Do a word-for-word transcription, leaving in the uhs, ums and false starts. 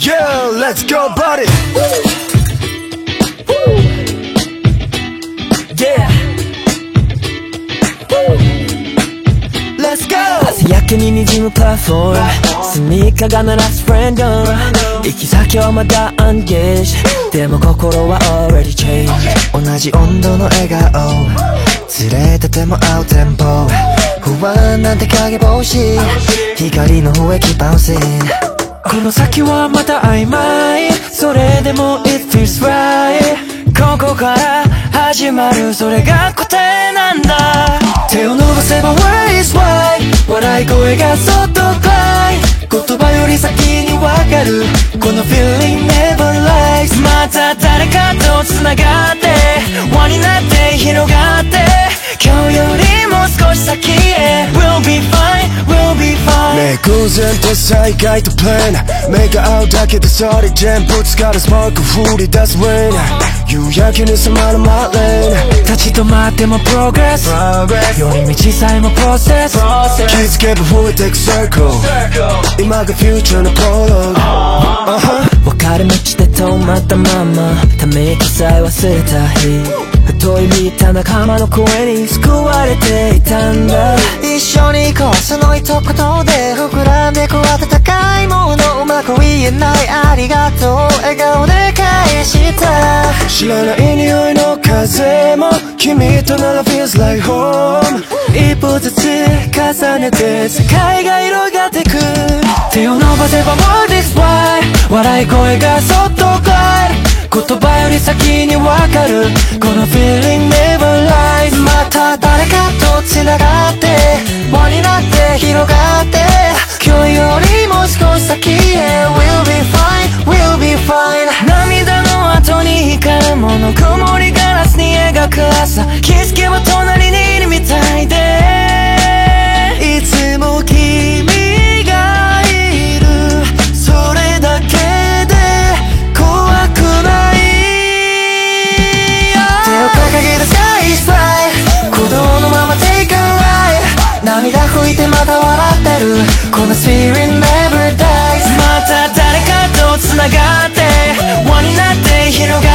Yeah, let's go party. Yeah. Let's go. 朝焼けに滲むプラットフォーム、スニーカーが鳴らすフレンド、行き先はまだアンゲージ、でも心は already changed。 同じ温度の笑顔、ずれてても合うテンポ、不安なんて影星、光の方へキーバウンシング。この先はまだ曖昧、それでも it feels right。 ここから始まる、それが答えなんだ。手を伸ばせば where is why、 笑い声がそっと暗い、言葉より先にわかる、この feeling never lies。 また誰かと繋がって輪になって広がって、今日よりも少し先へ We'll be fine, we'll be fine。 ねえ偶然ってさ意外とプレーな、目が合うだけでそれ全部疲れスパーク降り出すウェイな、夕焼けに染まるマレーナ、立ち止まってもプログレス、寄り道さえもプロセス、気づけば増えてくサークル、今がフューチャーのプロローグ、uh-huh。 分かれ道で止まったまま、ため息さえ忘れた日、遠い見た仲間の声に救われていたんだ。一緒に行こう、その一言で膨らんでこう温かいもの、うまく言えないありがとう、笑顔で返した。知らない匂いの風も君となら feels like home。 一歩ずつ重ねて世界が広がってく、手を伸ばせば What is why、 笑い声がそっと変える、言葉より先にわかる、この feeling never lies。 また誰かと繋がって輪になって広がって、今日よりも少し先へ We'll be fine, we'll be fine。 涙の後に光るもの、曇りガラスに描く朝、気づけば隣にいるみたいで、いつも君がいる、それだけで怖くない。手を掲げて Sky is bright、 鼓動のまま Take a ride、 涙拭いてまた笑ってる、この Feeling never dies。 また誰かと繋がって輪になって広がって